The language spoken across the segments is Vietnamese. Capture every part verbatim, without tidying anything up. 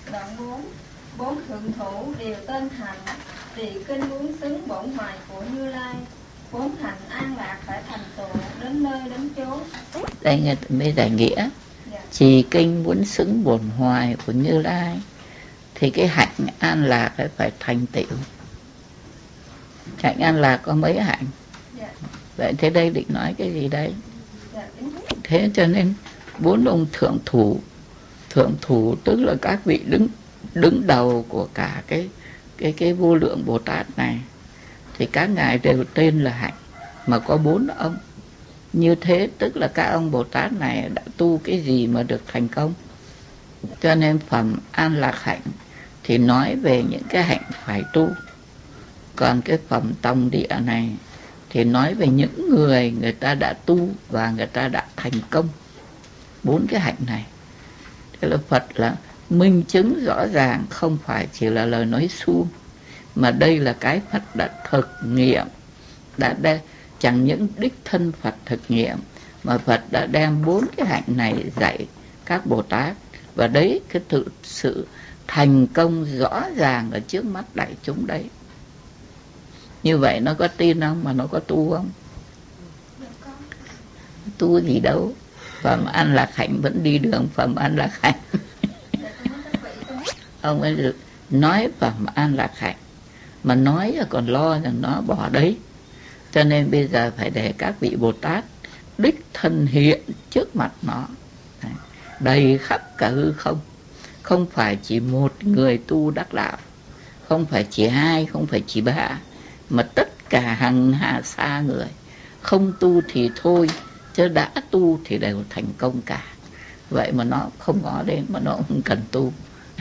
Đoạn bốn. Bốn thượng thủ đều tên hành, trì kinh muốn xứng bổn hoài của Như Lai. Bốn hạnh an lạc phải thành tựu đến nơi đến chốn. Đây nghe mới giải nghĩa. Dạ. Trì kinh muốn xứng bổn hoài của Như Lai, thì cái hạnh an lạc phải phải thành tựu. Hạnh an lạc có mấy hạnh? Dạ. Vậy thế đây định nói cái gì đây? Dạ. Thế cho nên bốn ông thượng thủ, thượng thủ tức là các vị đứng đứng đầu của cả cái cái cái vô lượng Bồ Tát này, thì các ngài đều tên là hạnh, mà có bốn ông. Như thế tức là các ông Bồ Tát này đã tu cái gì mà được thành công. Cho nên phẩm an lạc hạnh thì nói về những cái hạnh phải tu. Còn cái phẩm tòng địa này thì nói về những người người ta đã tu và người ta đã thành công bốn cái hạnh này. Thế là Phật là minh chứng rõ ràng, không phải chỉ là lời nói suông, mà đây là cái Phật đã thực nghiệm, đã đem, chẳng những đích thân Phật thực nghiệm, mà Phật đã đem bốn cái hạnh này dạy các Bồ Tát. Và đấy, cái tự sự thành công rõ ràng ở trước mắt đại chúng đấy. Như vậy nó có tin không, mà nó có tu không? Tu gì đâu. Phẩm an lạc hạnh vẫn đi đường phẩm an lạc hạnh. Ông ấy nói phẩm an lạc hạnh, mà nói là còn lo rằng nó bỏ đấy. Cho nên bây giờ phải để các vị Bồ Tát đích thân hiện trước mặt nó, đầy khắp cả hư không. Không phải chỉ một người tu đắc đạo, không phải chỉ hai, không phải chỉ ba, mà tất cả hàng hà sa người. Không tu thì thôi, chứ đã tu thì đều thành công cả. Vậy mà nó không ngó đến, mà nó không cần tu.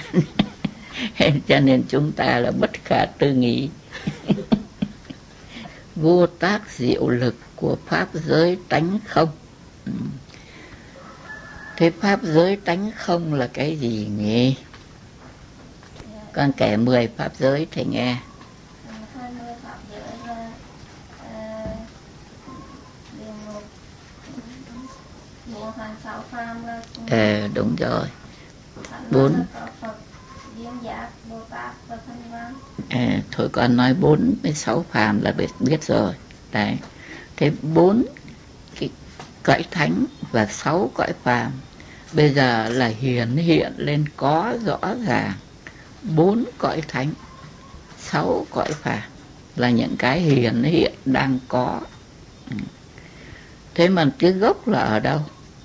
Cho nên chúng ta là bất khả tư nghị. Vô tác diệu lực của pháp giới tánh không. Thế pháp giới tánh không là cái gì nhỉ? Con kể mười pháp giới thầy nghe. Ờ đúng rồi. Bốn. À, thôi con nói bốn mươi sáu phàm là biết, biết rồi. Đấy. Thế bốn cái cõi thánh và sáu cõi phàm bây giờ là hiển hiện lên có rõ ràng. Bốn cõi thánh, sáu cõi phàm là những cái hiển hiện đang có. Thế mà cái gốc là ở đâu?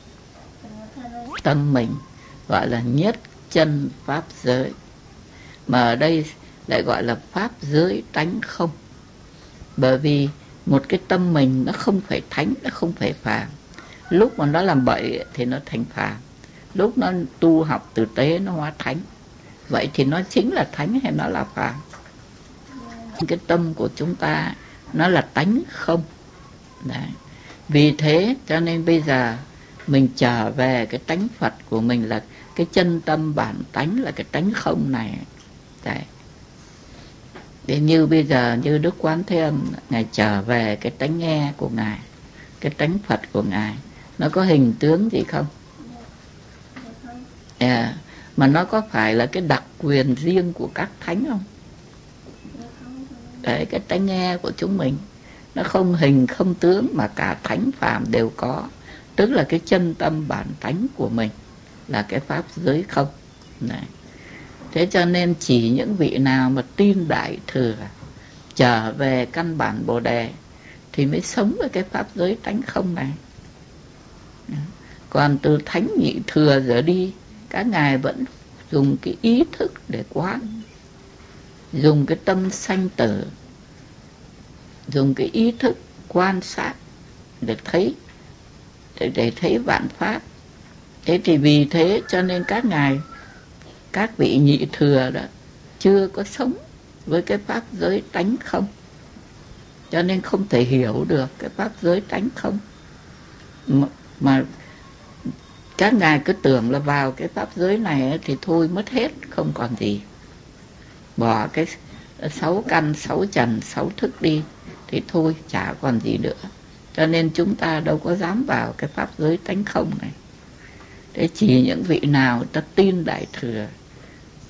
Tâm mình, gọi là nhất chân pháp giới. Mà ở đây lại gọi là pháp giới tánh không. Bởi vì một cái tâm mình nó không phải thánh, nó không phải phàm. Lúc mà nó làm bậy thì nó thành phàm, lúc nó tu học tử tế nó hóa thánh. Vậy thì nó chính là thánh hay nó là phàm? Cái tâm của chúng ta nó là tánh không. Đấy. Vì thế cho nên bây giờ mình trở về cái tánh Phật của mình, là cái chân tâm bản tánh, là cái tánh không này. Đấy. Để như bây giờ như Đức Quán Thế Âm, Ngài trở về cái tánh nghe của Ngài, cái tánh Phật của Ngài, nó có hình tướng gì không? À, mà nó có phải là cái đặc quyền riêng của các thánh không? Đấy, cái tánh nghe của chúng mình nó không hình không tướng, mà cả thánh phàm đều có. Tức là cái chân tâm bản tánh của mình là cái pháp giới không. Đấy. Thế cho nên chỉ những vị nào mà tin Đại Thừa, trở về căn bản Bồ Đề, thì mới sống với cái pháp giới tánh không này. Còn từ Thánh Nhị Thừa giờ đi, các ngài vẫn dùng cái ý thức để quán, dùng cái tâm sanh tử, dùng cái ý thức quan sát để thấy, để, để thấy vạn pháp. Thế thì vì thế cho nên các ngài, các vị Nhị Thừa đó chưa có sống với cái pháp giới tánh không, cho nên không thể hiểu được cái pháp giới tánh không. Mà, mà các ngài cứ tưởng là vào cái pháp giới này thì thôi mất hết, không còn gì. Bỏ cái sáu căn, sáu trần, sáu thức đi thì thôi chả còn gì nữa. Cho nên chúng ta đâu có dám vào cái pháp giới tánh không này. Thế chỉ những vị nào ta tin Đại Thừa,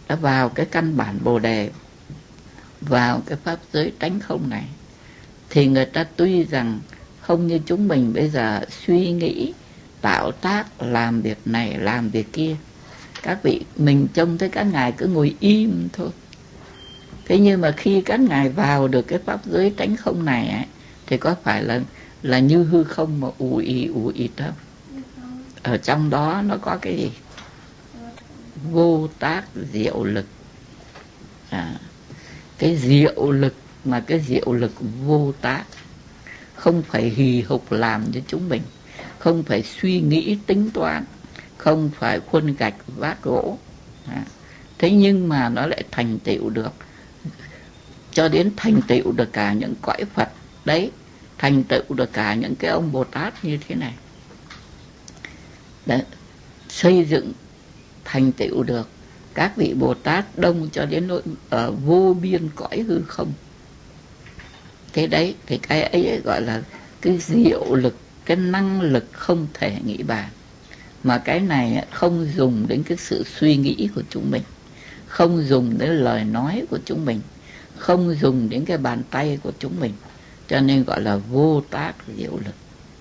đã vào cái căn bản Bồ Đề, vào cái pháp giới tánh không này, thì người ta tuy rằng không như chúng mình bây giờ suy nghĩ, tạo tác, làm việc này, làm việc kia. Các vị, mình trông thấy các ngài cứ ngồi im thôi. Thế nhưng mà khi các ngài vào được cái pháp giới tánh không này ấy, thì có phải là là như hư không mà ù ì ù ì đâu? Ở trong đó nó có cái gì? Vô tác diệu lực. À, cái diệu lực mà cái diệu lực vô tác, không phải hì hục làm cho chúng mình, không phải suy nghĩ tính toán, không phải khuôn gạch vát gỗ. À, thế nhưng mà nó lại thành tựu được, cho đến thành tựu được cả những cõi Phật đấy, thành tựu được cả những cái ông Bồ Tát như thế này. Đấy, xây dựng thành tựu được các vị Bồ Tát đông cho đến nỗi ở vô biên cõi hư không. Thế đấy, thì cái ấy gọi là cái diệu lực, cái năng lực không thể nghĩ bàn. Mà cái này không dùng đến cái sự suy nghĩ của chúng mình, không dùng đến lời nói của chúng mình, không dùng đến cái bàn tay của chúng mình, cho nên gọi là vô tác diệu lực.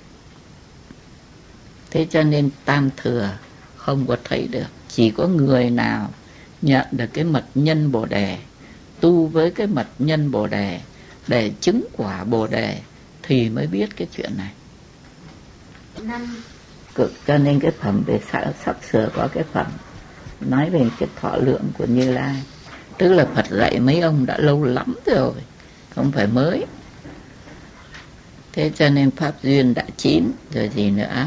Thế cho nên Tam Thừa không có thấy được. Chỉ có người nào nhận được cái mật nhân Bồ Đề, tu với cái mật nhân Bồ Đề để chứng quả Bồ Đề thì mới biết cái chuyện này. Năm. Cho nên cái phẩm về sắp sửa có cái phẩm nói về cái thọ lượng của Như Lai. Tức là Phật dạy mấy ông đã lâu lắm rồi, không phải mới. Thế cho nên pháp duyên đã chín rồi gì nữa.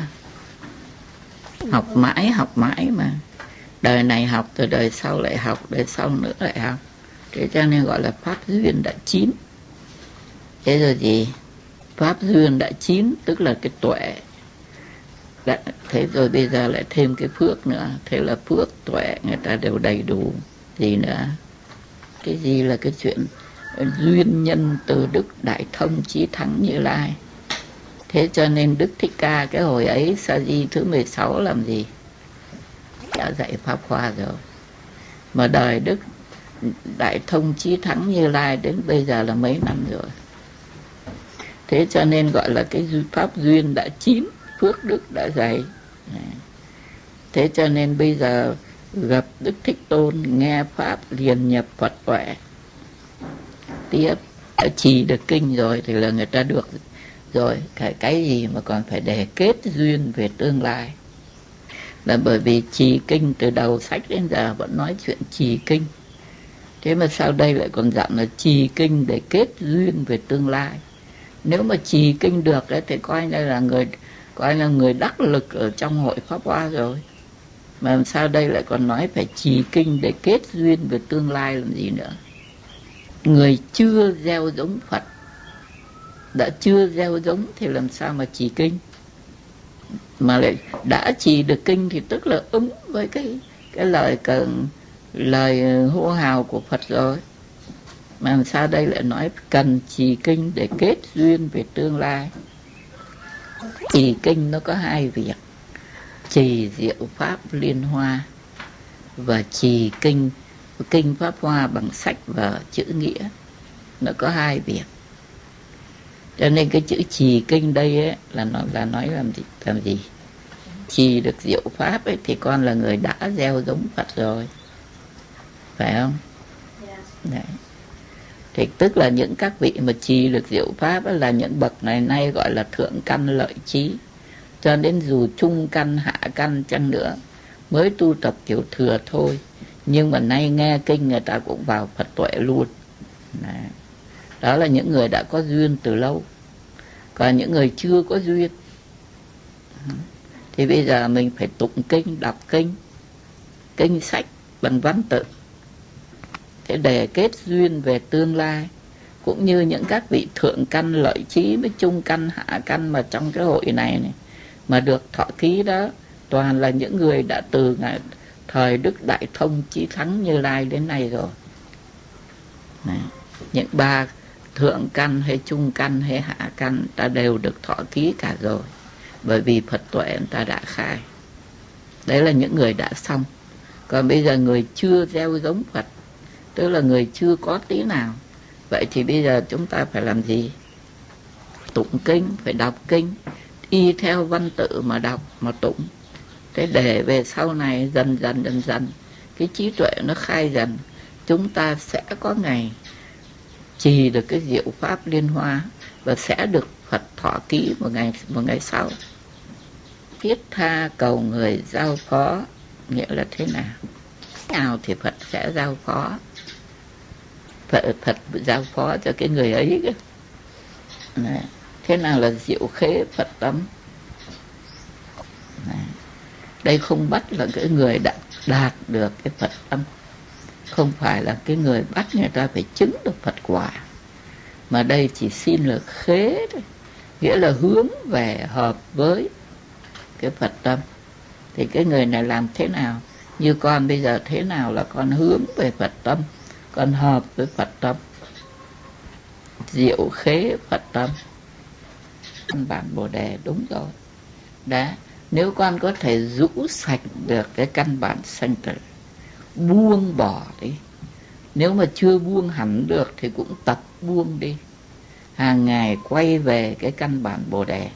Học mãi học mãi mà. Đời này học rồi đời sau lại học, đời sau nữa lại học. Thế cho nên gọi là pháp duyên đã chín. Thế rồi gì? Pháp duyên đã chín tức là cái tuệ. Đã, thế rồi bây giờ lại thêm cái phước nữa. Thế là phước, tuệ người ta đều đầy đủ. Gì nữa? Cái gì là cái chuyện duyên nhân từ đức đại thông chí thắng Như Lai. Thế cho nên Đức Thích Ca cái hồi ấy Sa Di thứ mười sáu làm gì? Đã dạy Pháp Hoa rồi. Mà đời Đức đại thông chí thắng Như Lai đến bây giờ là mấy năm rồi. Thế cho nên gọi là cái pháp duyên đã chín, phước đức đã dày. Thế cho nên bây giờ gặp Đức Thích Tôn, nghe Pháp liền nhập Phật tuệ. Tiếp, đã trì được kinh rồi thì là người ta được rồi. Cái, cái gì mà còn phải để kết duyên về tương lai. Là bởi vì trì kinh từ đầu sách đến giờ vẫn nói chuyện trì kinh. Thế mà sau đây lại còn dặn là trì kinh để kết duyên về tương lai. Nếu mà trì kinh được ấy, thì coi như là người coi là người đắc lực ở trong hội Pháp Hoa rồi. Mà sao đây lại còn nói phải trì kinh để kết duyên về tương lai làm gì nữa. Người chưa gieo giống Phật, đã chưa gieo giống thì làm sao mà trì kinh. Mà lại đã trì được kinh thì tức là ứng với cái cái lời cần lời hô hào của Phật rồi. Mà làm sao đây lại nói cần trì kinh để kết duyên về tương lai. Trì kinh nó có hai việc: trì diệu pháp liên hoa và trì kinh kinh Pháp Hoa bằng sách và chữ nghĩa. Nó có hai việc. Cho nên cái chữ trì kinh đây ấy, là nó là nói làm gì làm gì trì được diệu pháp ấy, thì con là người đã gieo giống Phật rồi, phải không? Đấy. Thì tức là những các vị mà trì được diệu pháp ấy, là những bậc này nay gọi là thượng căn lợi trí. Cho nên dù trung căn hạ căn chăng nữa mới tu tập kiểu thừa thôi, nhưng mà nay nghe kinh người ta cũng vào Phật tuệ luôn. Đấy. Đó là những người đã có duyên từ lâu. Còn những người chưa có duyên thì bây giờ mình phải tụng kinh, đọc kinh, kinh sách bằng văn tự, thế để kết duyên về tương lai. Cũng như những các vị thượng căn lợi trí với trung căn hạ căn mà trong cái hội này, này mà được thọ ký đó, toàn là những người đã từ ngày thời Đức Đại Thông Chí Thắng Như Lai đến nay rồi. Này, những ba thượng căn hay trung căn hay hạ căn ta đều được thọ ký cả rồi, bởi vì Phật tuệ ta đã khai. Đấy là những người đã xong. Còn bây giờ người chưa gieo giống Phật, tức là người chưa có tí nào, vậy thì bây giờ chúng ta phải làm gì? Tụng kinh, phải đọc kinh, y theo văn tự mà đọc, mà tụng. Thế để về sau này dần dần dần dần cái trí tuệ nó khai dần, chúng ta sẽ có ngày trì được cái diệu pháp Liên Hoa và sẽ được Phật thọ ký một ngày một ngày sau. Thiết tha cầu người giao phó nghĩa là thế nào? Nào thì Phật sẽ giao phó, Phật, Phật giao phó cho cái người ấy. Này, thế nào là diệu khế Phật tâm? Này, đây không bắt là cái người đã đạt được cái Phật tâm, không phải là cái người bắt người ta phải chứng được Phật quả, mà đây chỉ xin là khế thôi, nghĩa là hướng về hợp với cái Phật tâm. Thì cái người này làm thế nào? Như con bây giờ thế nào là con hướng về Phật tâm, con hợp với Phật tâm, diệu khế Phật tâm. Căn bản Bồ Đề đúng rồi. Đã, nếu con có thể rũ sạch được cái căn bản sanh tử, buông bỏ đi. Nếu mà chưa buông hẳn được thì cũng tập buông đi. Hàng ngày quay về cái căn bản Bồ Đề.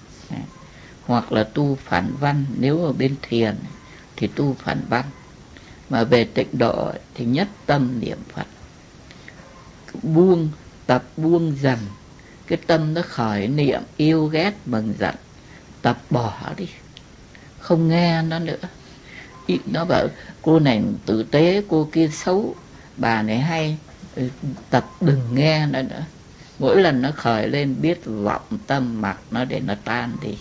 Hoặc là tu phản văn, nếu ở bên thiền thì tu phản văn. Mà về tịnh độ thì nhất tâm niệm Phật. Buông, tập buông dần. Cái tâm nó khởi niệm yêu ghét mừng giận, tập bỏ đi, không nghe nó nữa. Nó bảo cô này tử tế, cô kia xấu, bà này hay, tập đừng nghe nó nữa. Mỗi lần nó khởi lên biết vọng tâm mặc nó để nó tan đi.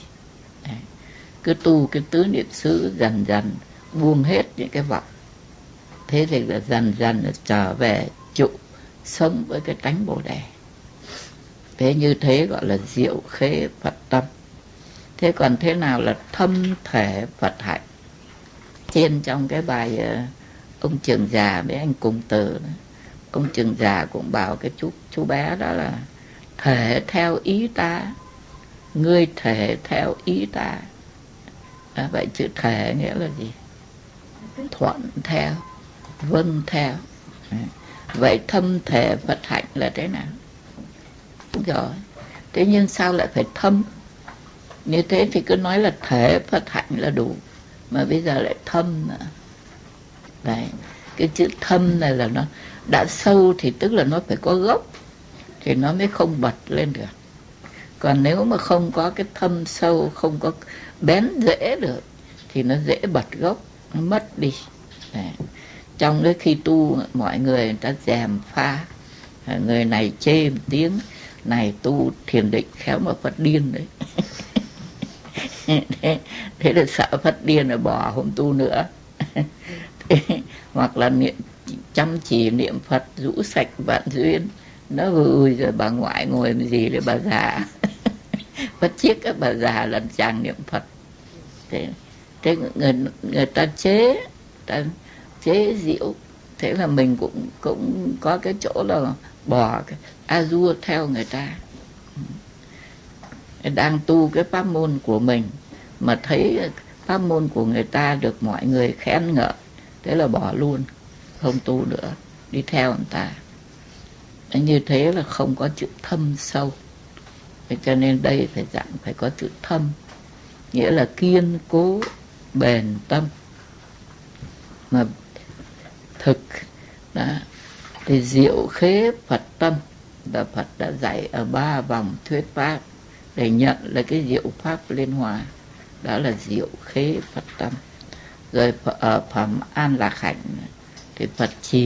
Cứ tu cái tứ niệm xứ dần dần buông hết những cái vọng. Thế thì là dần dần trở về trụ sống với cái tánh Bồ Đề. Thế như thế gọi là diệu khế Phật tâm. Thế còn thế nào là thâm thể Phật hạnh? Trên trong cái bài ông Trường Già với anh Cùng Từ, ông Trường Già cũng bảo cái chú chú bé đó là thể theo ý ta, ngươi thể theo ý ta. À, vậy chữ thể nghĩa là gì? Thuận theo, vâng theo. À, vậy thâm thể Phật hạnh là thế nào? Đúng rồi. Thế nhưng sao lại phải thâm? Như thế thì cứ nói là thể Phật hạnh là đủ, mà bây giờ lại thâm nữa. Đấy, cái chữ thâm này là nó đã sâu thì tức là nó phải có gốc thì nó mới không bật lên được. Còn nếu mà không có cái thâm sâu, không có bén rễ được thì nó dễ bật gốc, nó mất đi. Đấy. Trong cái khi tu mọi người người ta dèm pha, người này chê một tiếng, này tu thiền định khéo mà Phật điên đấy. thế, thế là sợ Phật điên rồi bỏ không tu nữa. Thế, hoặc là niệm chăm chỉ niệm Phật rũ sạch vạn duyên, nó vui rồi bà ngoại ngồi làm gì để bà già. Bắt chiếc các bà già lần chàng niệm Phật. Thế, thế người, người ta chế ta chế giễu. Thế là mình cũng cũng có cái chỗ là bỏ cái a-dua theo người ta. Đang tu cái pháp môn của mình mà thấy pháp môn của người ta được mọi người khen ngợi, thế là bỏ luôn, không tu nữa, đi theo người ta. Như thế là không có chữ thâm sâu. Cho nên đây phải dặn phải có chữ thâm, nghĩa là kiên cố bền tâm. Mà thực đó, thì diệu khế Phật tâm là Phật đã dạy ở ba vòng thuyết pháp để nhận là cái diệu pháp Liên Hoa, đó là diệu khế Phật tâm. Rồi ở phẩm An Lạc Hạnh thì Phật trì